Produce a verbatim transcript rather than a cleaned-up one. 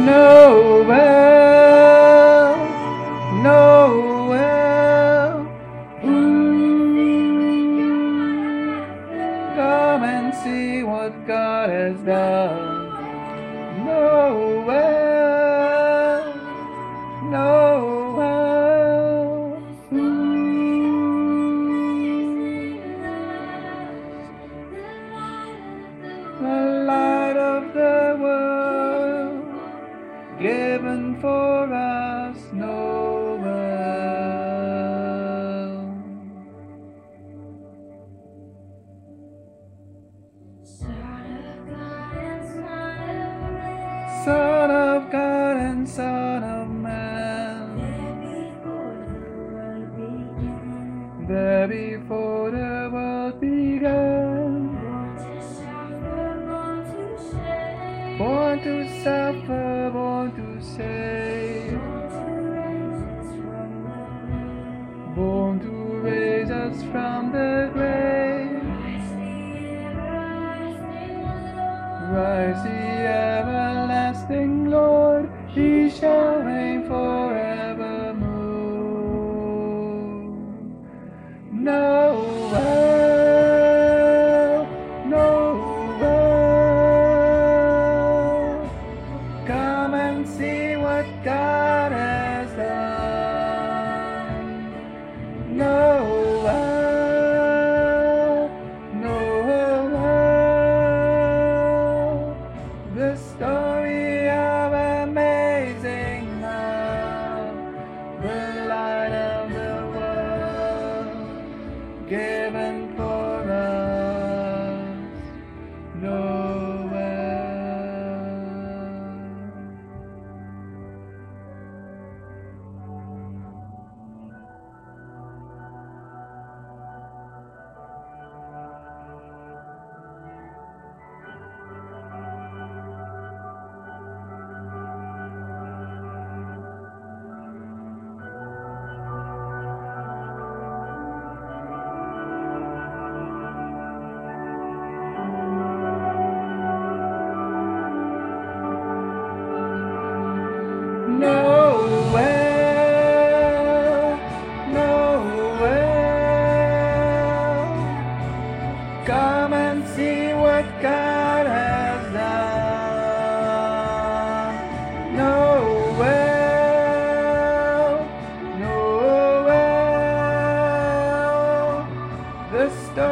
Noel, Noel, ooh, come and see what God has done. Noel, Noel, ooh, the light of the world, given for us, Noel. Son of God and Son of Man, there before the world began, born to suffer, born to save, born to raise us from the grave. Rise, the everlasting Lord, He shall reign forevermore. Noel, Noel, come and see what God has done. Noel, Noel, the story of amazing love, the light of the world, given for us, Noel. Noel, Noel, come and see what God has done. Noel, Noel, the story